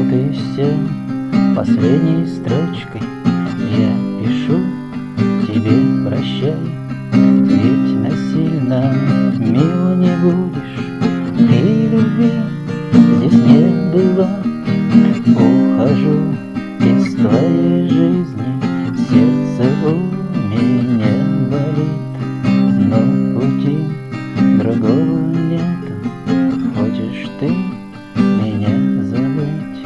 ты все последней строчкой я пишу тебе прощай. Ведь насильно мило не будешь, и любви здесь не бывает. Ухожу из твоей жизни, сердце у меня болит, но пути другого нету. Хочешь ты меня забыть?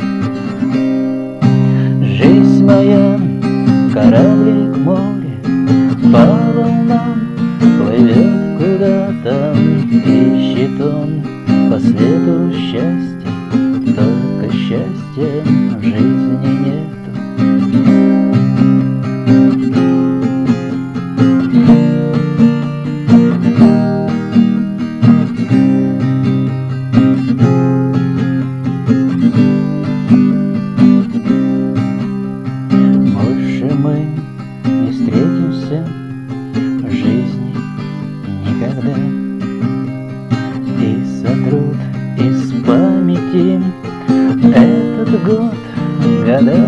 Жизнь моя, кораблик море, по волнам плывет куда-то, ищет он по свету счастья, только счастья в жизни нету. Больше мы не встретимся в жизни никогда, и сотрут из памяти этот год, года,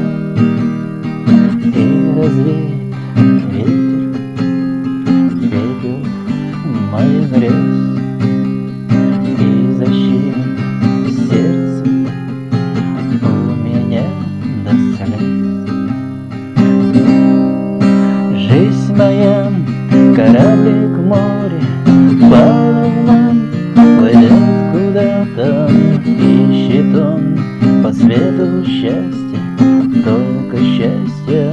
и развеет ветер пепел моих грез, и защемит сердце у меня до слез. Жизнь моя, кораблик море, по волнам плывет куда-то, ищет он по свету счастья, только счастье